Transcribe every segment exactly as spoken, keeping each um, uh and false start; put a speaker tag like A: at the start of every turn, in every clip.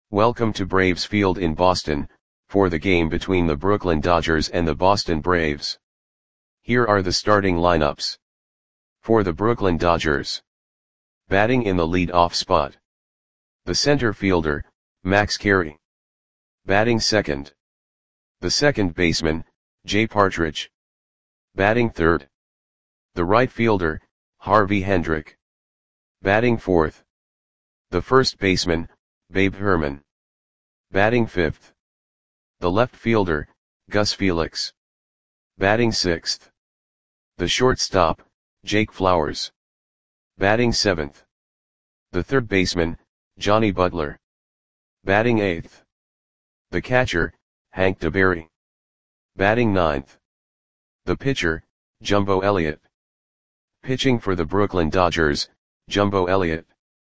A: Welcome to Braves Field in Boston, for the game between the Brooklyn Dodgers and the Boston Braves. Here are the starting lineups. For the Brooklyn Dodgers. Batting in the lead-off spot. The center fielder, Max Carey. Batting second. The second baseman, Jay Partridge. Batting third. The right fielder, Harvey Hendrick. Batting fourth. The first baseman, Babe Herman. Batting fifth. The left fielder, Gus Felix. Batting sixth. The shortstop, Jake Flowers. Batting seventh. The third baseman, Johnny Butler. Batting eighth. The catcher, Hank DeBerry. Batting ninth. The pitcher, Jumbo Elliott. Pitching for the Brooklyn Dodgers, Jumbo Elliott.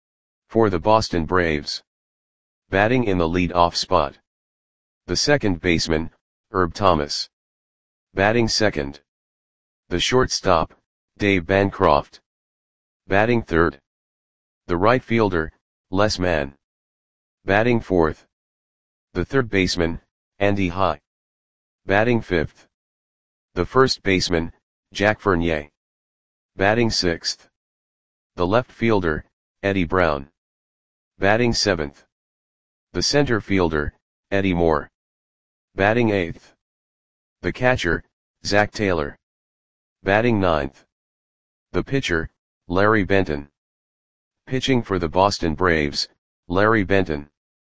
A: For the Boston Braves. Batting in the lead-off spot. The second baseman, Herb Thomas. Batting second. The shortstop, Dave Bancroft. Batting third. The right fielder, Les Mann. Batting fourth. The third baseman, Andy High. Batting fifth. The first baseman, Jack Fournier. Batting sixth. The left fielder, Eddie Brown. Batting seventh. The center fielder, Eddie Moore. Batting eighth. The catcher, Zach Taylor. Batting ninth. The pitcher, Larry Benton. Pitching for the Boston Braves, Larry Benton.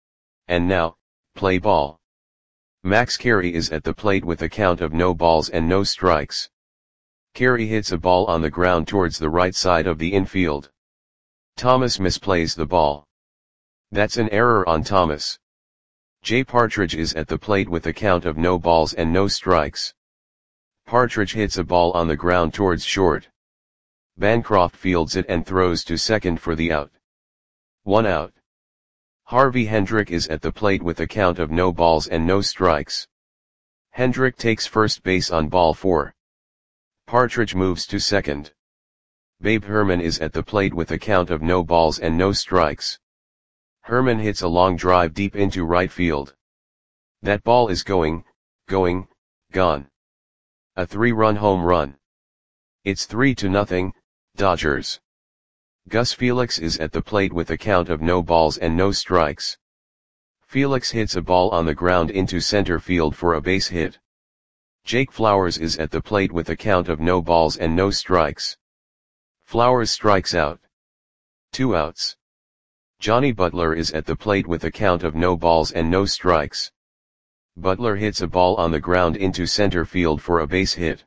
A: And now, play ball. Max Carey is at the plate with a count of no balls and no strikes. Carey hits a ball on the ground towards the right side of the infield. Thomas misplays the ball. That's an error on Thomas. Jay Partridge is at the plate with a count of no balls and no strikes. Partridge hits a ball on the ground towards short. Bancroft fields it and throws to second for the out. One out. Harvey Hendrick is at the plate with a count of no balls and no strikes. Hendrick takes first base on ball four. Partridge moves to second. Babe Herman is at the plate with a count of no balls and no strikes. Herman hits a long drive deep into right field. That ball is going, going, gone. A three-run home run. It's three to nothing, Dodgers. Gus Felix is at the plate with a count of no balls and no strikes. Felix hits a ball on the ground into center field for a base hit. Jake Flowers is at the plate with a count of no balls and no strikes. Flowers strikes out. Two outs. Johnny Butler is at the plate with a count of no balls and no strikes. Butler hits a ball on the ground into center field for a base hit.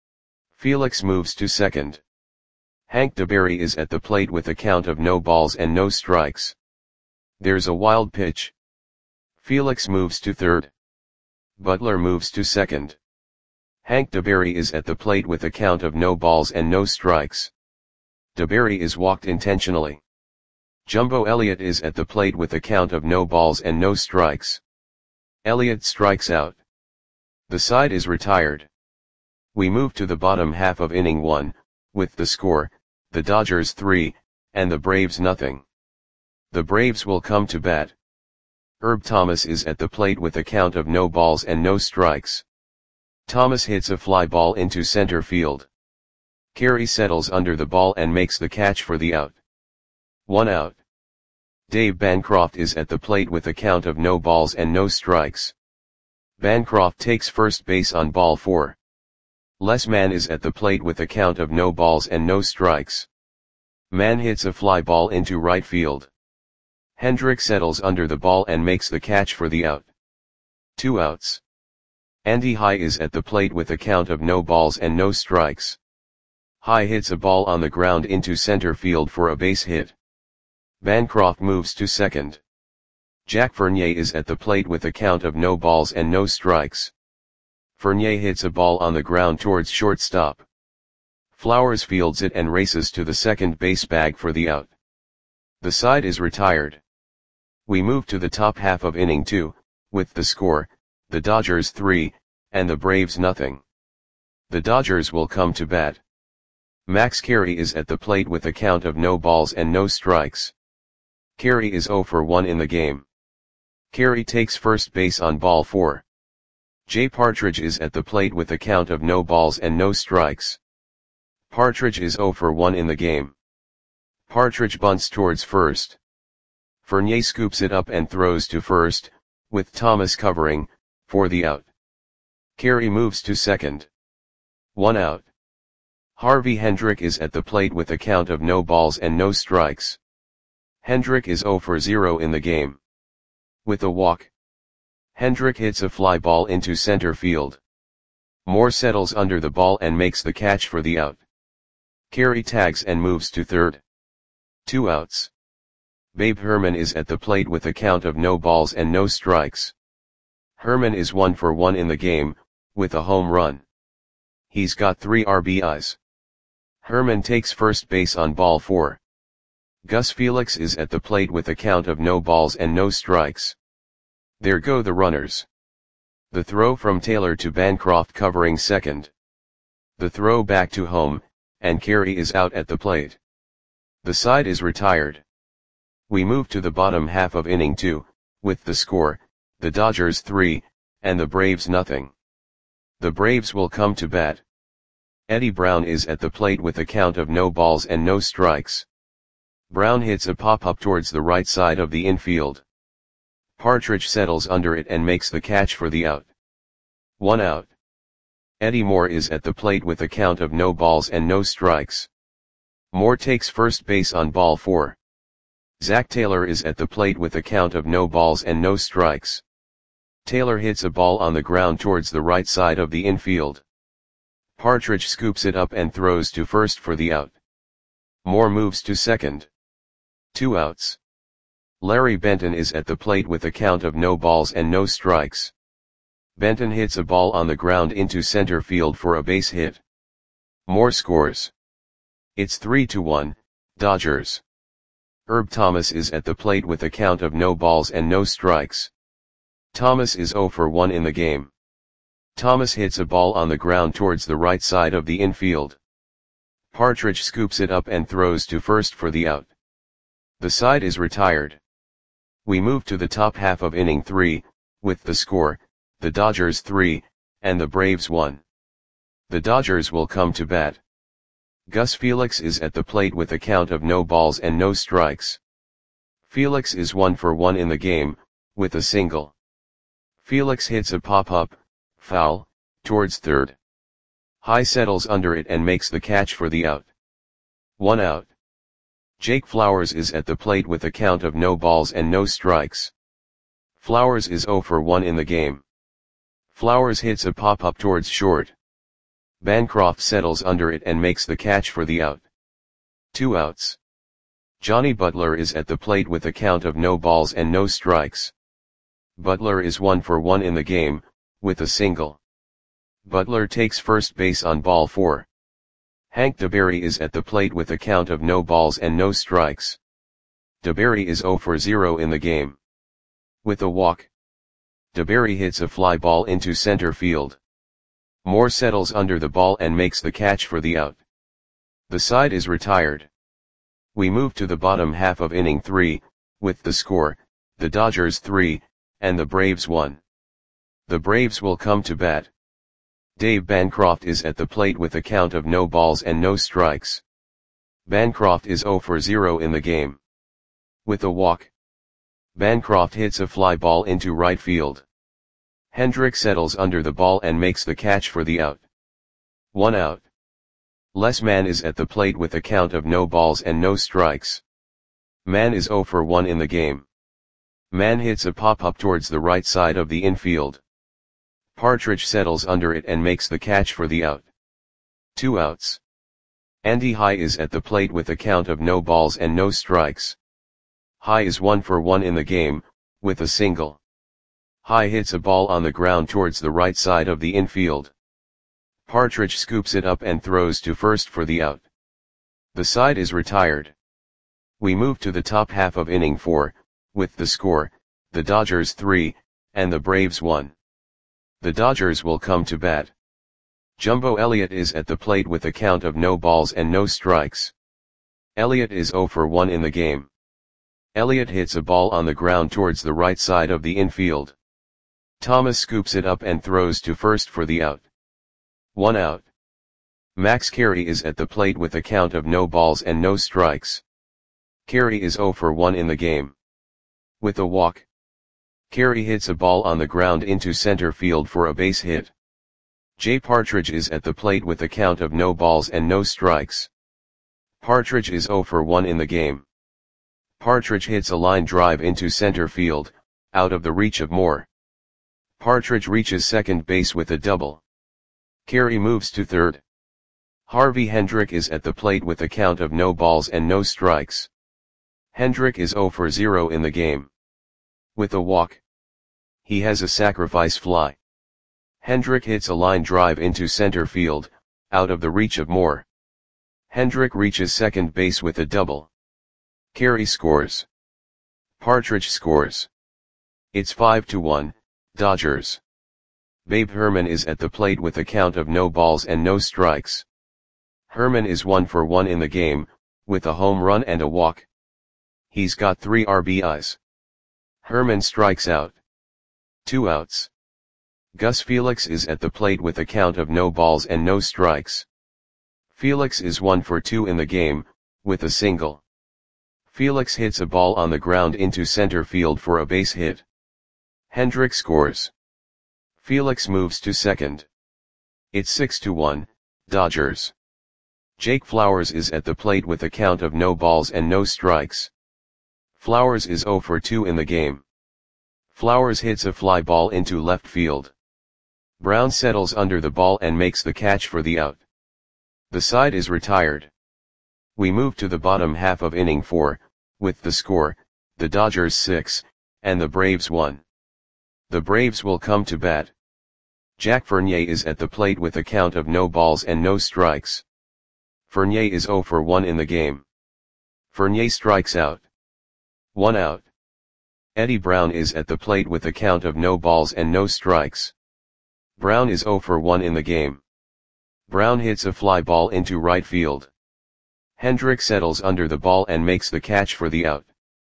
A: Felix moves to second. Hank DeBerry is at the plate with a count of no balls and no strikes. There's a wild pitch. Felix moves to third. Butler moves to second. Hank DeBerry is at the plate with a count of no balls and no strikes. DeBerry is walked intentionally. Jumbo Elliott is at the plate with a count of no balls and no strikes. Elliott strikes out. The side is retired. We move to the bottom half of inning one, with the score, the Dodgers three, and the Braves nothing. The Braves will come to bat. Herb Thomas is at the plate with a count of no balls and no strikes. Thomas hits a fly ball into center field. Carey settles under the ball and makes the catch for the out. One out. Dave Bancroft is at the plate with a count of no balls and no strikes. Bancroft takes first base on ball four. Les Mann is at the plate with a count of no balls and no strikes. Mann hits a fly ball into right field. Hendrick settles under the ball and makes the catch for the out. Two outs. Andy High is at the plate with a count of no balls and no strikes. High hits a ball on the ground into center field for a base hit. Bancroft moves to second. Jack Fournier is at the plate with a count of no balls and no strikes. Fournier hits a ball on the ground towards shortstop. Flowers fields it and races to the second base bag for the out. The side is retired. We move to the top half of inning two, with the score, the Dodgers three, and the Braves nothing. The Dodgers will come to bat. Max Carey is at the plate with a count of no balls and no strikes. Carey is zero for one in the game. Carey takes first base on ball four. Jay Partridge is at the plate with a count of no balls and no strikes. Partridge is zero for one in the game. Partridge bunts towards first. Fournier scoops it up and throws to first, with Thomas covering, for the out. Carey moves to second. One out. Harvey Hendrick is at the plate with a count of no balls and no strikes. Hendrick is zero for zero in the game. With a walk, Hendrick hits a fly ball into center field. Moore settles under the ball and makes the catch for the out. Carey tags and moves to third. Two outs. Babe Herman is at the plate with a count of no balls and no strikes. Herman is one for one in the game, with a home run. He's got three R B Is. Herman takes first base on ball four. Gus Felix is at the plate with a count of no balls and no strikes. There go the runners. The throw from Taylor to Bancroft covering second. The throw back to home, and Carey is out at the plate. The side is retired. We move to the bottom half of inning two, with the score, the Dodgers three, and the Braves nothing. The Braves will come to bat. Eddie Brown is at the plate with a count of no balls and no strikes. Brown hits a pop-up towards the right side of the infield. Partridge settles under it and makes the catch for the out. One out. Eddie Moore is at the plate with a count of no balls and no strikes. Moore takes first base on ball four. Zach Taylor is at the plate with a count of no balls and no strikes. Taylor hits a ball on the ground towards the right side of the infield. Partridge scoops it up and throws to first for the out. Moore moves to second. Two outs. Larry Benton is at the plate with a count of no balls and no strikes. Benton hits a ball on the ground into center field for a base hit. Moore scores. It's three to one, Dodgers. Herb Thomas is at the plate with a count of no balls and no strikes. Thomas is zero for one in the game. Thomas hits a ball on the ground towards the right side of the infield. Partridge scoops it up and throws to first for the out. The side is retired. We move to the top half of inning three, with the score, the Dodgers three, and the Braves one. The Dodgers will come to bat. Gus Felix is at the plate with a count of no balls and no strikes. Felix is one for one in the game, with a single. Felix hits a pop-up, foul, towards third. High settles under it and makes the catch for the out. One out. Jake Flowers is at the plate with a count of no balls and no strikes. Flowers is zero for one in the game. Flowers hits a pop-up towards short. Bancroft settles under it and makes the catch for the out. Two outs. Johnny Butler is at the plate with a count of no balls and no strikes. Butler is one for one in the game, with a single. Butler takes first base on ball four. Hank DeBerry is at the plate with a count of no balls and no strikes. DeBerry is zero for zero in the game. With a walk, DeBerry hits a fly ball into center field. Moore settles under the ball and makes the catch for the out. The side is retired. We move to the bottom half of inning three, with the score, the Dodgers three, and the Braves one. The Braves will come to bat. Dave Bancroft is at the plate with a count of no balls and no strikes. Bancroft is zero for zero in the game. With a walk, Bancroft hits a fly ball into right field. Hendrick settles under the ball and makes the catch for the out. One out. Les Mann is at the plate with a count of no balls and no strikes. Mann is zero for one in the game. Mann hits a pop-up towards the right side of the infield. Partridge settles under it and makes the catch for the out. Two outs. Andy High is at the plate with a count of no balls and no strikes. High is one for one in the game, with a single. High hits a ball on the ground towards the right side of the infield. Partridge scoops it up and throws to first for the out. The side is retired. We move to the top half of inning four, with the score, the Dodgers three, and the Braves one. The Dodgers will come to bat. Jumbo Elliott is at the plate with a count of no balls and no strikes. Elliott is zero for one in the game. Elliott hits a ball on the ground towards the right side of the infield. Thomas scoops it up and throws to first for the out. One out. Max Carey is at the plate with a count of no balls and no strikes. Carey is zero for one in the game. With a walk, Carey hits a ball on the ground into center field for a base hit. Jay Partridge is at the plate with a count of no balls and no strikes. Partridge is zero for one in the game. Partridge hits a line drive into center field, out of the reach of Moore. Partridge reaches second base with a double. Carey moves to third. Harvey Hendrick is at the plate with a count of no balls and no strikes. Hendrick is zero for zero in the game. With a walk, he has a sacrifice fly. Hendrick hits a line drive into center field, out of the reach of Moore. Hendrick reaches second base with a double. Carey scores. Partridge scores. It's five to one, Dodgers. Babe Herman is at the plate with a count of no balls and no strikes. Herman is one for one in the game, with a home run and a walk. He's got three R B Is. Herman strikes out. Two outs. Gus Felix is at the plate with a count of no balls and no strikes. Felix is one for two in the game, with a single. Felix hits a ball on the ground into center field for a base hit. Hendrick scores. Felix moves to second. It's six to one, Dodgers. Jake Flowers is at the plate with a count of no balls and no strikes. Flowers is zero for two in the game. Flowers hits a fly ball into left field. Brown settles under the ball and makes the catch for the out. The side is retired. We move to the bottom half of inning four, with the score, the Dodgers six, and the Braves one. The Braves will come to bat. Jack Fournier is at the plate with a count of no balls and no strikes. Fournier is zero for one in the game. Fournier strikes out. One out. Eddie Brown is at the plate with a count of no balls and no strikes. Brown is zero for one in the game. Brown hits a fly ball into right field. Hendrick settles under the ball and makes the catch for the out.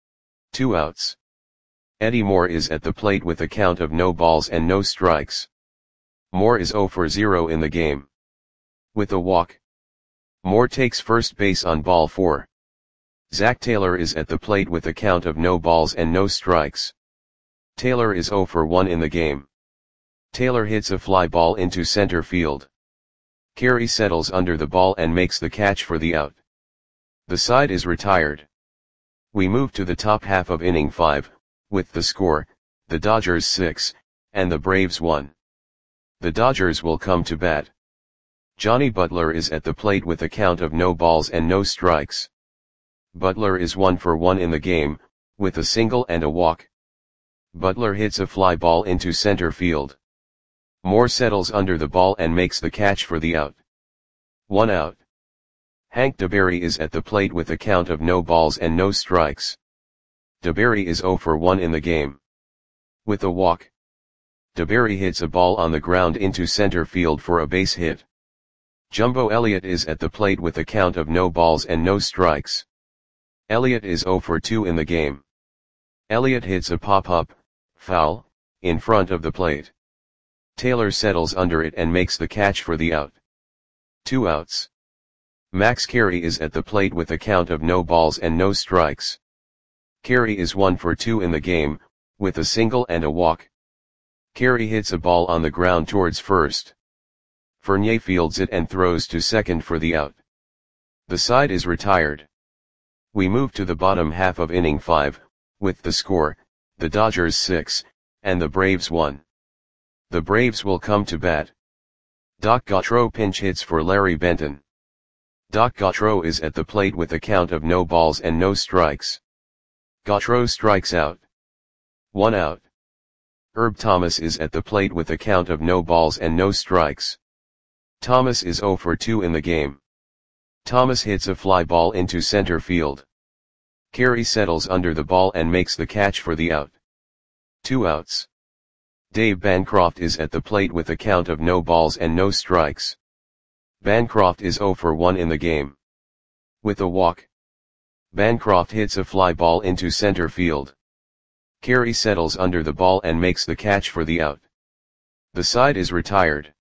A: Two outs. Eddie Moore is at the plate with a count of no balls and no strikes. Moore is zero for zero in the game. With a walk, Moore takes first base on ball four. Zach Taylor is at the plate with a count of no balls and no strikes. Taylor is zero for one in the game. Taylor hits a fly ball into center field. Carey settles under the ball and makes the catch for the out. The side is retired. We move to the top half of inning five, with the score, the Dodgers six, and the Braves one. The Dodgers will come to bat. Johnny Butler is at the plate with a count of no balls and no strikes. Butler is one for one in the game, with a single and a walk. Butler hits a fly ball into center field. Moore settles under the ball and makes the catch for the out. One out. Hank DeBerry is at the plate with a count of no balls and no strikes. DeBerry is zero for one in the game. With a walk, DeBerry hits a ball on the ground into center field for a base hit. Jumbo Elliott is at the plate with a count of no balls and no strikes. Elliott is zero for two in the game. Elliott hits a pop-up, foul, in front of the plate. Taylor settles under it and makes the catch for the out. Two outs. Max Carey is at the plate with a count of no balls and no strikes. Carey is one for two in the game, with a single and a walk. Carey hits a ball on the ground towards first. Fournier fields it and throws to second for the out. The side is retired. We move to the bottom half of inning five, with the score, the Dodgers six, and the Braves one. The Braves will come to bat. Doc Gautreaux pinch hits for Larry Benton. Doc Gautreaux is at the plate with a count of no balls and no strikes. Gautreaux strikes out. One out. Herb Thomas is at the plate with a count of no balls and no strikes. Thomas is zero for two in the game. Thomas hits a fly ball into center field. Carey settles under the ball and makes the catch for the out. Two outs. Dave Bancroft is at the plate with a count of no balls and no strikes. Bancroft is zero for one in the game. With a walk, Bancroft hits a fly ball into center field. Carey settles under the ball and makes the catch for the out. The side is retired.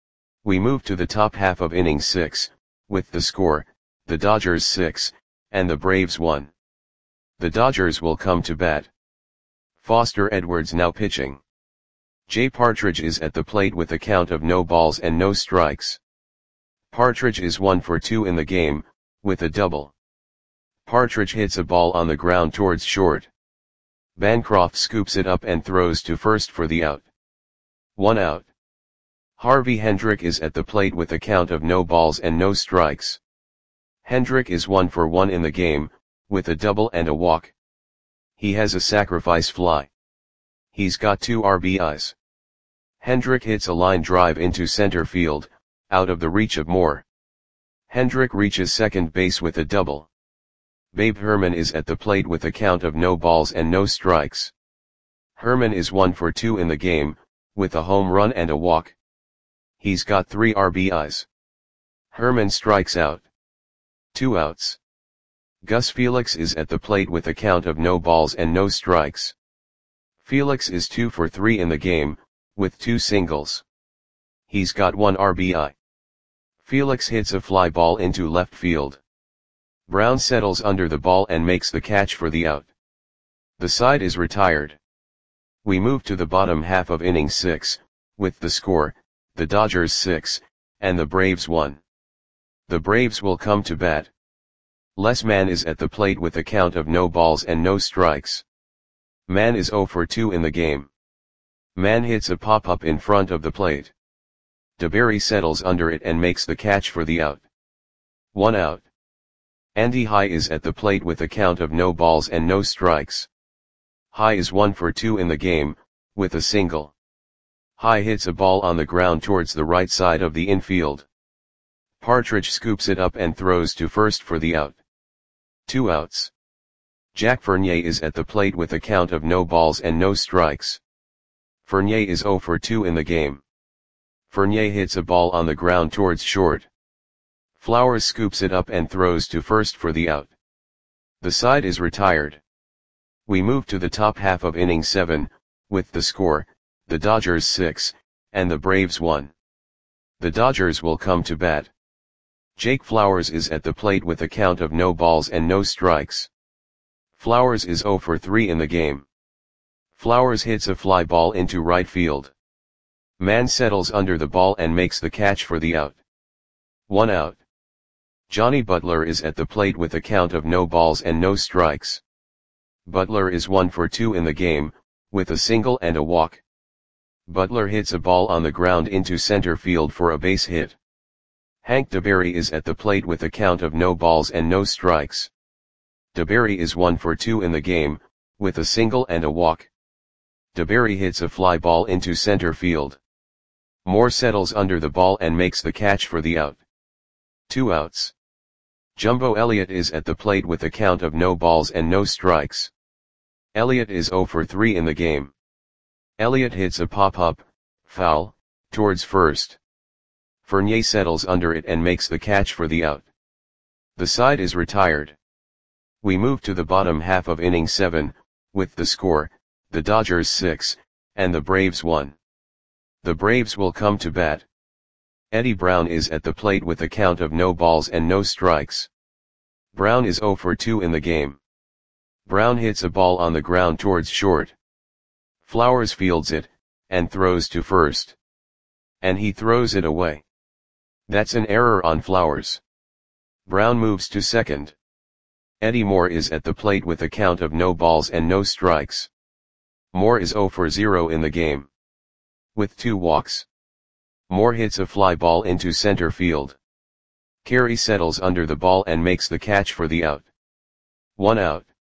A: We move to the top half of inning six, with the score, the Dodgers six, and the Braves one. The Dodgers will come to bat. Foster Edwards now pitching. Jay Partridge is at the plate with a count of no balls and no strikes. Partridge is one for two in the game, with a double. Partridge hits a ball on the ground towards short. Bancroft scoops it up and throws to first for the out. One out. Harvey Hendrick is at the plate with a count of no balls and no strikes. Hendrick is one for one in the game, with a double and a walk. He has a sacrifice fly. He's got two R B Is. Hendrick hits a line drive into center field, out of the reach of Moore. Hendrick reaches second base with a double. Babe Herman is at the plate with a count of no balls and no strikes. Herman is one for two in the game, with a home run and a walk. He's got three R B Is. Herman strikes out. Two outs. Gus Felix is at the plate with a count of no balls and no strikes. Felix is two for three in the game, with two singles. He's got one R B I. Felix hits a fly ball into left field. Brown settles under the ball and makes the catch for the out. The side is retired. We move to the bottom half of inning six, with the score, the Dodgers six, and the Braves one. The Braves will come to bat. Les Mann is at the plate with a count of no balls and no strikes. Mann is zero for two in the game. Mann hits a pop-up in front of the plate. DeBerry settles under it and makes the catch for the out. One out. Andy High is at the plate with a count of no balls and no strikes. High is one for two in the game, with a single. High hits a ball on the ground towards the right side of the infield. Partridge scoops it up and throws to first for the out. Two outs. Jack Fournier is at the plate with a count of no balls and no strikes. Fournier is zero for two in the game. Fournier hits a ball on the ground towards short. Flowers scoops it up and throws to first for the out. The side is retired. We move to the top half of inning seven, with the score, the Dodgers six, and the Braves one. The Dodgers will come to bat. Jake Flowers is at the plate with a count of no balls and no strikes. Flowers is zero for three in the game. Flowers hits a fly ball into right field. Mann settles under the ball and makes the catch for the out. One out. Johnny Butler is at the plate with a count of no balls and no strikes. Butler is one for two in the game, with a single and a walk. Butler hits a ball on the ground into center field for a base hit. Hank DeBerry is at the plate with a count of no balls and no strikes. DeBerry is one for two in the game, with a single and a walk. DeBerry hits a fly ball into center field. Moore settles under the ball and makes the catch for the out. Two outs. Jumbo Elliott is at the plate with a count of no balls and no strikes. Elliott is zero for three in the game. Elliott hits a pop-up, foul, towards first. Fournier settles under it and makes the catch for the out. The side is retired. We move to the bottom half of inning seven, with the score, the Dodgers six, and the Braves one. The Braves will come to bat. Eddie Brown is at the plate with a count of no balls and no strikes. Brown is zero for two in the game. Brown hits a ball on the ground towards short. Flowers fields it, and throws to first. And he throws it away. That's an error on Flowers. Brown moves to second. Eddie Moore is at the plate with a count of no balls and no strikes. Moore is zero for zero in the game. With two walks. Moore hits a fly ball into center field. Carey settles under the ball and makes the catch for the out. One out.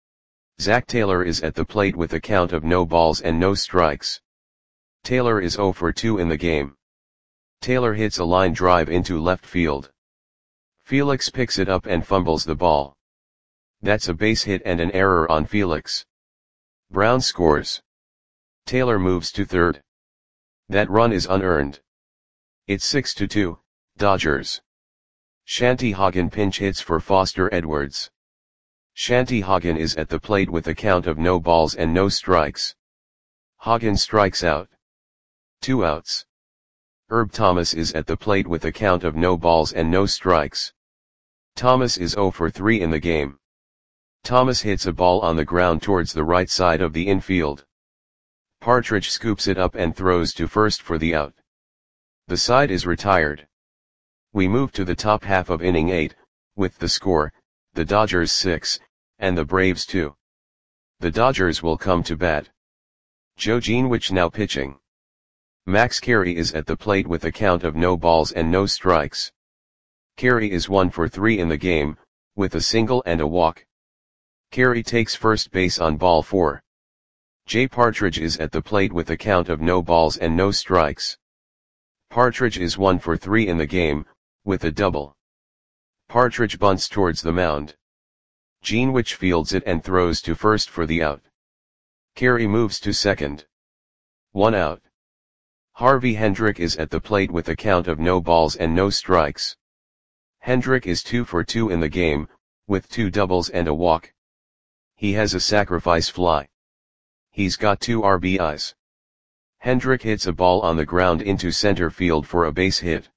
A: Zach Taylor is at the plate with a count of no balls and no strikes. Taylor is zero for two in the game. Taylor hits a line drive into left field. Felix picks it up and fumbles the ball. That's a base hit and an error on Felix. Brown scores. Taylor moves to third. That run is unearned. It's six to two, Dodgers. Shanty Hagen pinch hits for Foster Edwards. Shanti Hagen is at the plate with a count of no balls and no strikes. Hagen strikes out. Two outs. Herb Thomas is at the plate with a count of no balls and no strikes. Thomas is zero for three in the game. Thomas hits a ball on the ground towards the right side of the infield. Partridge scoops it up and throws to first for the out. The side is retired. We move to the top half of inning eight, with the score, the Dodgers six, and the Braves two. The Dodgers will come to bat. Joe Greenwich now pitching. Max Carey is at the plate with a count of no balls and no strikes. Carey is one for three in the game, with a single and a walk. Carey takes first base on ball four. Jay Partridge is at the plate with a count of no balls and no strikes. Partridge is one for three in the game, with a double. Partridge bunts towards the mound. Greenwich fields it and throws to first for the out. Carey moves to second. One out. Harvey Hendrick is at the plate with a count of no balls and no strikes. Hendrick is two for two in the game, with two doubles and a walk. He has a sacrifice fly. He's got two R B Is. Hendrick hits a ball on the ground into center field for a base hit.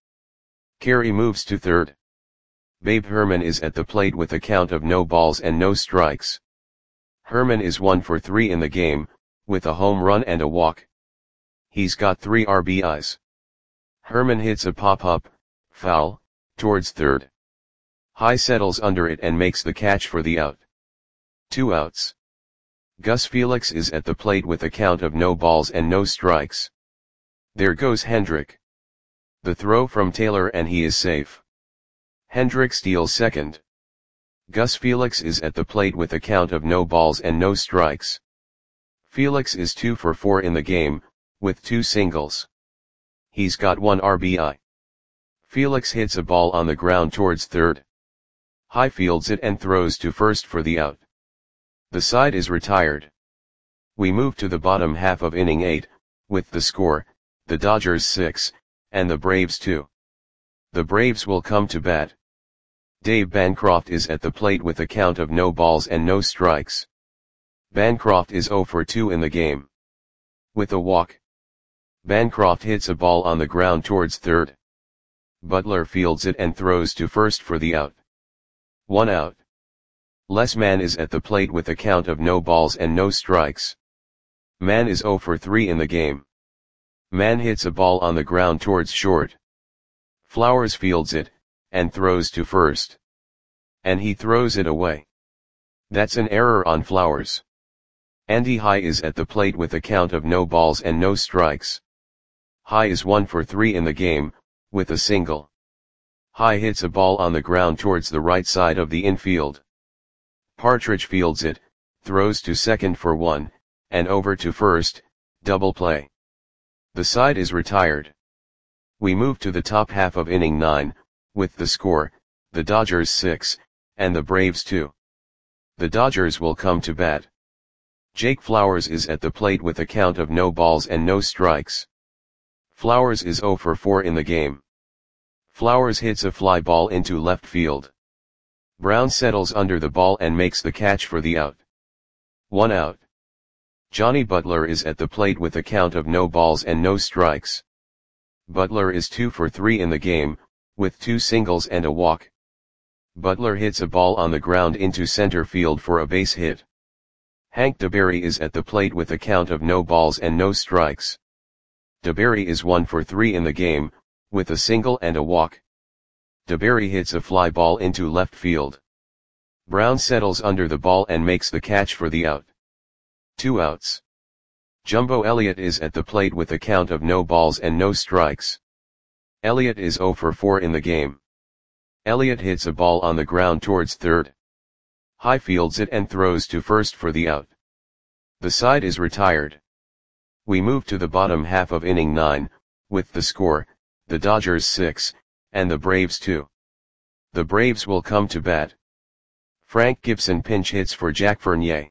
A: Carey moves to third. Babe Herman is at the plate with a count of no balls and no strikes. Herman is one for three in the game, with a home run and a walk. He's got three R B Is. Herman hits a pop-up, foul, towards third. High settles under it and makes the catch for the out. Two outs. Gus Felix is at the plate with a count of no balls and no strikes. There goes Hendrick. The throw from Taylor and he is safe. Hendrick steals second. Gus Felix is at the plate with a count of no balls and no strikes. Felix is two for four in the game, with two singles. He's got one R B I. Felix hits a ball on the ground towards third. High fields it and throws to first for the out. The side is retired. We move to the bottom half of inning eight, with the score, the Dodgers six, and the Braves two. The Braves will come to bat. Dave Bancroft is at the plate with a count of no balls and no strikes. Bancroft is zero for two in the game. With a walk. Bancroft hits a ball on the ground towards third. Butler fields it and throws to first for the out. One out. Les Mann is at the plate with a count of no balls and no strikes. Mann is zero for three in the game. Mann hits a ball on the ground towards short. Flowers fields it, and throws to first. And he throws it away. That's an error on Flowers. Andy High is at the plate with a count of no balls and no strikes. High is one for three in the game, with a single. High hits a ball on the ground towards the right side of the infield. Partridge fields it, throws to second for one, and over to first, double play. The side is retired. We move to the top half of inning nine, with the score, the Dodgers six, and the Braves two. The Dodgers will come to bat. Jake Flowers is at the plate with a count of no balls and no strikes. Flowers is zero for four in the game. Flowers hits a fly ball into left field. Brown settles under the ball and makes the catch for the out. One out. Johnny Butler is at the plate with a count of no balls and no strikes. Butler is two for three in the game, with two singles and a walk. Butler hits a ball on the ground into center field for a base hit. Hank DeBerry is at the plate with a count of no balls and no strikes. DeBerry is one for three in the game, with a single and a walk. DeBerry hits a fly ball into left field. Brown settles under the ball and makes the catch for the out. Two outs. Jumbo Elliott is at the plate with a count of no balls and no strikes. Elliott is zero for four in the game. Elliott hits a ball on the ground towards third. High fields it and throws to first for the out. The side is retired. We move to the bottom half of inning nine, with the score, the Dodgers six, and the Braves two. The Braves will come to bat. Frank Gibson pinch hits for Jack Fournier.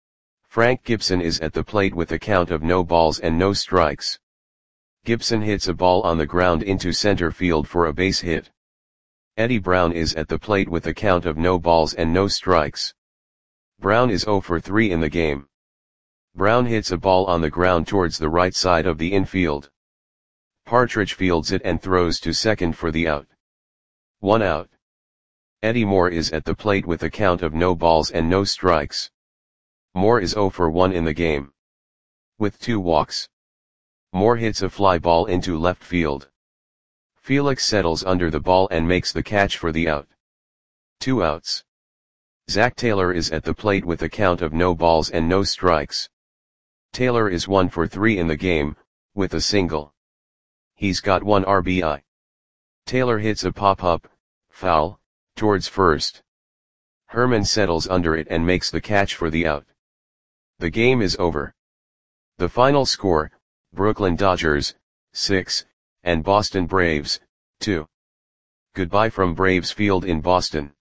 A: Frank Gibson is at the plate with a count of no balls and no strikes. Gibson hits a ball on the ground into center field for a base hit. Eddie Brown is at the plate with a count of no balls and no strikes. Brown is zero for three in the game. Brown hits a ball on the ground towards the right side of the infield. Partridge fields it and throws to second for the out. One out. Eddie Moore is at the plate with a count of no balls and no strikes. Moore is zero for one in the game. With two walks. Moore hits a fly ball into left field. Felix settles under the ball and makes the catch for the out. Two outs. Zach Taylor is at the plate with a count of no balls and no strikes. Taylor is one for three in the game, with a single. He's got one R B I. Taylor hits a pop-up, foul, towards first. Herman settles under it and makes the catch for the out. The game is over. The final score, Brooklyn Dodgers, six, and Boston Braves, two. Goodbye from Braves Field in Boston.